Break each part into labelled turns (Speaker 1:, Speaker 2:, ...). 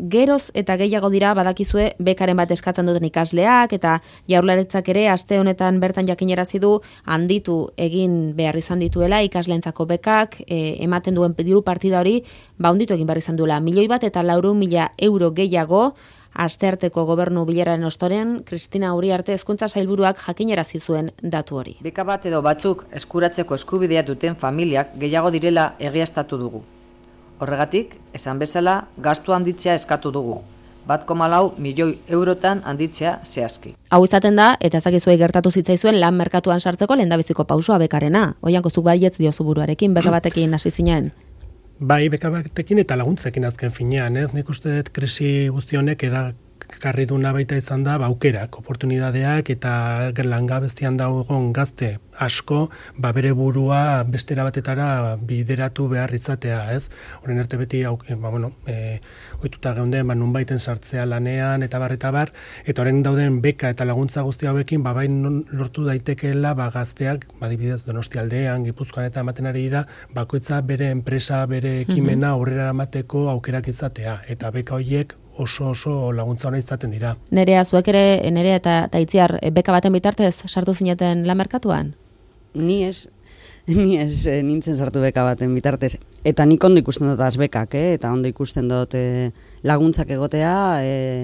Speaker 1: geroz eta gehiago dira badakizue bekaren bat eskatzen duten ikasleak eta Jaurlaritzak ere aste honetan bertan jakinarazi du handitu egin behar izan dituela ikasleentzako bekak, ematen duen diru partida hori handitu egin behar izan duela 1.400.000 euro gehiago. Astearteko gobernu bileraren ostoren, Kristina Uriarte Hezkuntza Sailburuak jakinarazi zuen datu hori.
Speaker 2: Beka bat edo batzuk eskuratzeko eskubidea duten familiak gehiago direla egiaztatu dugu. Horregatik, esan bezala, gastu handitzea eskatu dugu. 1,4 milioi eurotan handitzea zehazki.
Speaker 1: Hau izaten da, eta ezakizuei gertatu zitzaizuen lan merkatuan sartzeko lehendabiziko pausua bekarena. Oianko zuk baietz diozu buruarekin, beka batekin hasi zinen.
Speaker 3: Bai, beka batekin eta laguntzekin azken finean, ez? Nik uste dut krisi guzti honek erakarri duna baita izan da, aukerak, oportunidadeak eta langabeztian dagoen gazte asko, bere burua bestera batetara bideratu behar izatea, ez? Horren arte beti, ohituta geunden, nunbaiten sartzea lanean, eta bar, eta horren dauden beka eta laguntza guzti hauekin, bai lortu daitekeela, gazteak, adibidez Donostialdean, Gipuzkoan eta ematen ari dira, bakoitza bere enpresa, bere ekimena aurrera eramateko aukerak izatea, eta beka horiek oso laguntza hona izaten dira.
Speaker 1: Nerea, zuek ere, Nerea eta Itziar, beka baten bitartez sartu zineten lan merkatuan?
Speaker 4: Ni ez nintzen sartu beka baten bitartez. Eta nik ondo ikusten dut bekak, eta ondo ikusten dut laguntzak egotea,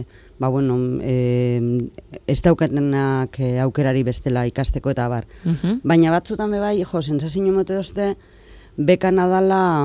Speaker 4: ez daukatenak aukerari bestela ikasteko eta bar. Baina batzutan bai, sensazio mote dozte, beka nadala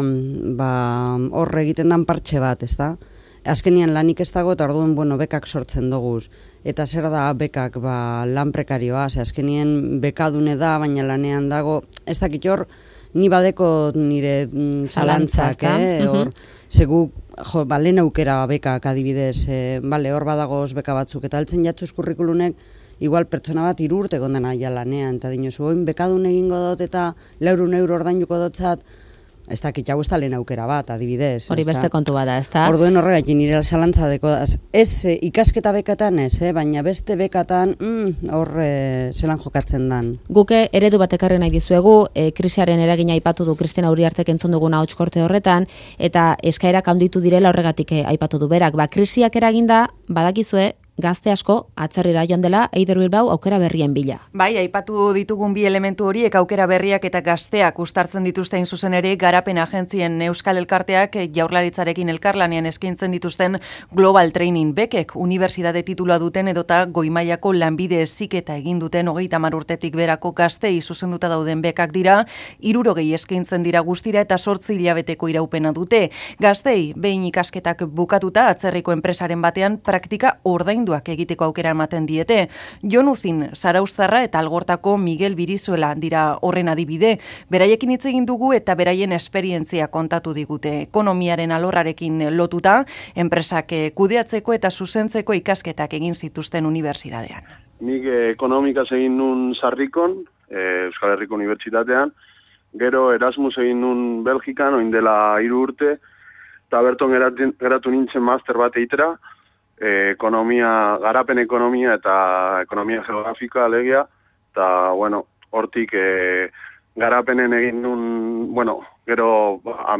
Speaker 4: hor egiten dan partxe bat, ez da? Azkenian lanik ez dago eta orduan bekak sortzen doguz. Eta zer da bekak lan prekarioa, azkenien bekadune da, baina lanean dago, ez dakit hor, ni badeko nire zalantzak, hor, segu, lehen aukera bekak adibidez, hor badagoz beka batzuk, eta altzen jatzuz kurrikulunek, igual pertsona bat 3 urte gondena ja lanean, eta dinozu, oin bekadun egingo dut eta 400 euro ordainuko dotzat, ez dakit jau ez da lehen aukera bat, adibidez.
Speaker 1: Hori beste kontu bada, ez da?
Speaker 4: Orduen horregatik nire zalantza deko da. Ez ikasketa bekatan ez, baina beste bekatan zelan jokatzen dan.
Speaker 1: Guke eredu bat ekarri nahi dizuegu, krisiaren eragina aipatu du Kristina Uriartek entzun duguna ahotskorte horretan, eta eskaerak handitu direla horregatik aipatu du berak. Krisiak eraginda, badakizue, gazte asko atzerrira joan dela Eider Bilbao aukera berrien bila.
Speaker 5: Bai, aipatu ditugun bi elementu horiek aukera berriak eta gazteak uztartzen dituzten zuzen ere garapen agentzien Euskal Elkarteak Jaurlaritzarekin elkarlanean eskaintzen dituzten Global Training bekek, unibertsitate titulua duten edota goi-mailako lanbide heziketa egin duten 30 urtetik berako gaztei zuzenduta dauden bekak dira, 60 eskaintzen dira guztira eta 8 hilabeteko iraupena dute. Gaztei, behin ikasketak bukatuta atzerriko enpresaren batean praktika ordainduak egiteko aukera ematen diete. Jon Uzin, Zarauztarra eta Algortako Miguel Birizuela dira horren adibide. Beraiekin hitz egin dugu eta beraien esperientzia kontatu digute. Ekonomiaren alorrarekin lotuta, enpresak kudeatzeko eta zuzentzeko ikasketak egin zituzten unibertsitatean.
Speaker 6: Nik ekonomikaz egin nun Sarrikon, Euskal Herriko Unibertsitatean, gero Erasmus egin nun Belgikan, oin dela 3 urte, eta berton geratu nintzen master bat eitera, garapen ekonomia eta ekonomia geografika alegia, eta, hortik garapenen egin nun, gero,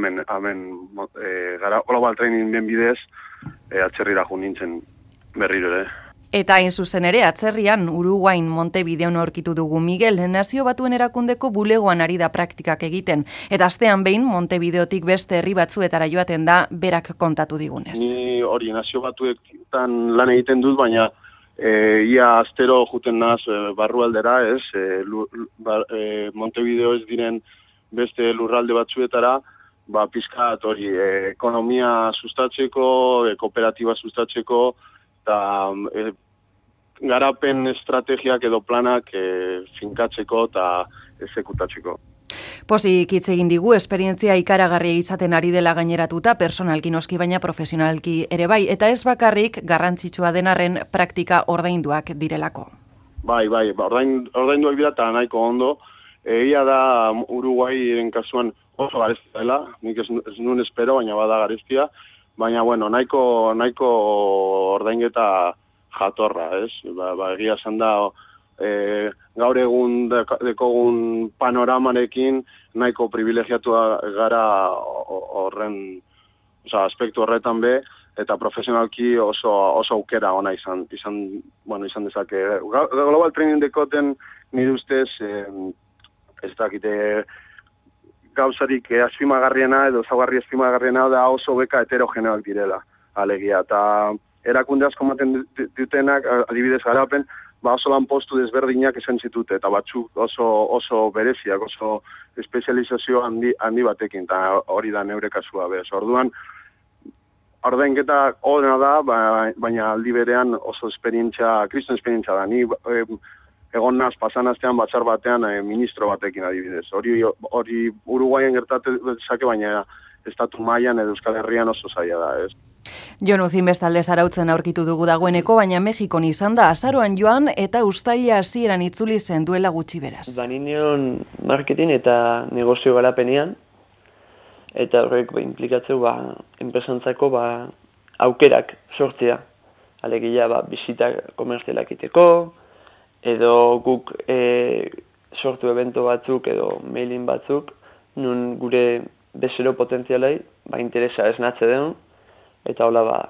Speaker 6: Global Training den bidez, atzerrira jo nintzen berriro ere.
Speaker 5: Eta hain zuzen ere, atzerrian, Uruguain Montevideon aurkitu dugu Miguel, Nazio Batuen Erakundeko bulegoan ari da praktikak egiten. Eta astean behin, Montevideotik beste herri batzuetara joaten da, berak kontatu digunez.
Speaker 6: Ni hori Nazio Batuetan lan egiten dut, baina ia astero juten naz barrualdera, ez? Montevideo ez diren beste lurralde batzuetara, pizkat hori ekonomia sustatzeko, kooperatiba sustatzeko, eta garapen estrategiak edo planak finkatzeko eta ezekutatzeko.
Speaker 5: Pozik hitz egin digu, esperientzia ikaragarria izaten ari dela gaineratuta, personalki noski baina profesionalki ere bai, eta ez bakarrik garrantzitsua denarren praktika ordainduak direlako.
Speaker 6: Bai, ordainduak dira eta nahiko ondo. Egia da Uruguairen kasuan oso garestia dela, nik ez nuen espero, baina bada garestia, baina nahiko ordainketa jatorra, ez? Egia esan da, gaur egun dekogun panoramarekin nahiko privilegiatua gara horren, aspektu horretan be, eta profesionalki oso aukera ona izan dezake. Global Training dekoten nire ustez, ez dakite gauzarik azpimagarriena edo zaugarri azpimagarriena da oso beka heterogeneoak direla, alegia. Eta erakunde asko ematen dutenak, adibidez Garapen, oso lan postu desberdinak esan zitute, eta batzuk oso bereziak, oso espezializazio handi batekin, eta hori da neure kasua bez. Orduan, ordainketa ona da, baina aldi berean oso kriston esperientzia da. Ni egon naz, pasan astean batzar batean ministro batekin adibidez. Hori Uruguaien gertatu dezake, baina estatu mailan edo Euskal Herrian oso zaila da, ez?
Speaker 5: Jon Uzin bestalde Zarautzen aurkitu dugu dagoeneko, baina Mexikon izan da azaroan joan eta uztaila hasieran itzuli zen duela gutxi beraz.
Speaker 7: Banineon marketing eta negozio garapenean, eta horrek implikatzeu enpresantzako aukerak sortzea. Alegia bisita komerzialak iteko, edo guk sortu evento batzuk edo mailin batzuk, nun gure bezero potentzialei interesa esnatze den, eta hola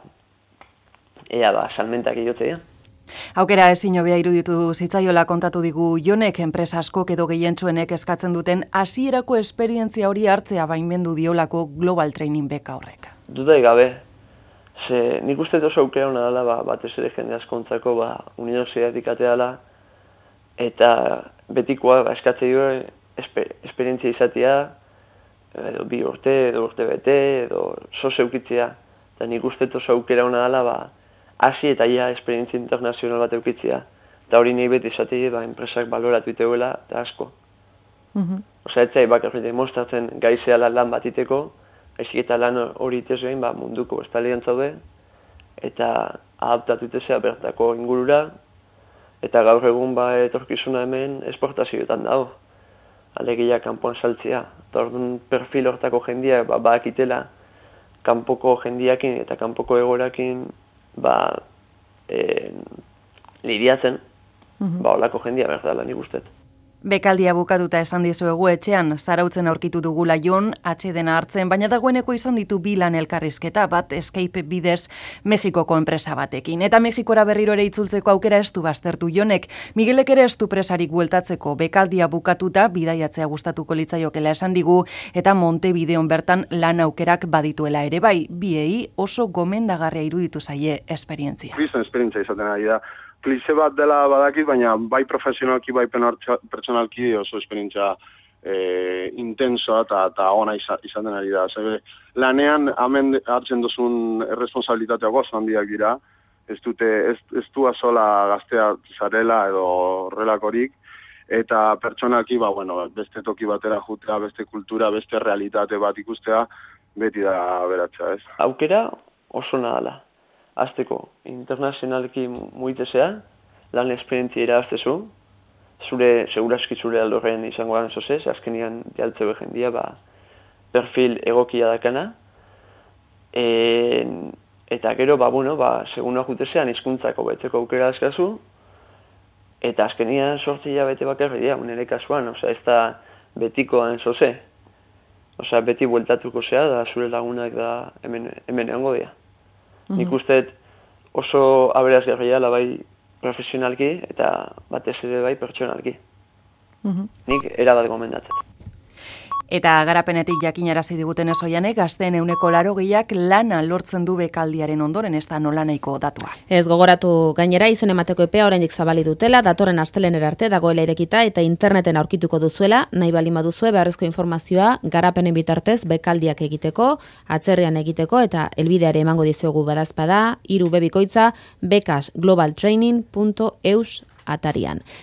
Speaker 7: ea salmentak iotea.
Speaker 5: Aukera ezin hobea iruditu zitzaiola kontatu digu Jonek enpresa askok edo gehientsuenek eskatzen duten hasierako esperientzia hori hartzea baimendu diolako Global Training beka horrek.
Speaker 7: Dudai gabe, nik uste oso aukera hona dela batez ere jende askontzako unibertsitatetik ateala, eta betikoa eskatze dio esperientzia izatea, edo 2 urte, edo urte bete, edo zeukitzea. Eta nik uste oso aukera hona dela hasi eta esperientzia internazional bat eukitzea. Eta hori nahi beti izatei enpresak baloratu iteuela eta asko. Osa, etzai bakarrik demostratzen gaizeala lan bat iteko, haizik eta lan hori itezgein munduko estalian zaude, eta adaptatu itezea bertako ingurura, eta gaur egun etorkizuna hemen esportazioetan dago. Alegia kanpoan saltzea. Eta orduan perfil hortako jendia bakitela kanpoko jendiakin eta kanpoko egorakin lidiatzen, holako jendia behar dela nik ustet.
Speaker 5: Bekaldia bukatuta esan dizuegu etxean, Zarautzen aurkitu dugula Jon, atsedena hartzen, baina dagoeneko izan ditu 2 lan elkarrizketa bat Escape bidez Mexikoko enpresa batekin. Eta Mexikora berriro ere itzultzeko aukera ez du baztertu Jonek. Miguelek ere ez du presarik bueltatzeko, bekaldia bukatuta bidaiatzea gustatuko litzaiokela esan digu, eta Montevideon bertan lan aukerak badituela ere bai, biei oso gomendagarria iruditu zaie esperientzia.
Speaker 6: Kriston esperientzia izaten ari da. Klize bat dela badakit, baina bai profesionalki, bai pertsonalki oso esperientzia intensoa eta ona izaten ari da. Lanean, hemen hartzen duzun responsabilitatea oso handiak dira, ez du azola gaztea zarela edo horrelakorik, eta pertsonalki, beste toki batera jutea, beste kultura, beste realitate bat ikustea, beti da beratzea, ez?
Speaker 7: Aukera oso nadala. Azteko, internazionalki muitezea, lan esperientzia irabaztezu, seguraski zure aldorren izango garen zozez, azkenian dialtzeu jendia, perfil egokia dakana, eta gero, seguna jutezean hizkuntzako betzeko aukera azkazu, eta azkenian sortzia bete bakarri dira, nire kasuan, ez da betikoan zoze, beti bueltatuko zea, da zure lagunak da hemen egongo dira. Nik uste oso aberazgarria bai profesionalki eta batez ere bai pertsonalki. Nik erabat gomendatzen.
Speaker 5: Eta garapenetik jakinarazi diguten esoianek, gazteen 80%ak lana lortzen du bekaldiaren ondoren, ez da nola nahiko datua.
Speaker 1: Ez gogoratu gainera, izen emateko epea oraindik zabali dutela, datorren astelehenera arte dagoela irekita eta interneten aurkituko duzuela, nahi baldin baduzue beharrezko informazioa garapenen bitartez bekaldiak egiteko, atzerrian egiteko eta helbideare emango dizuegu badazpada, 3 bikoitza bekasglobaltraining.eus atarian.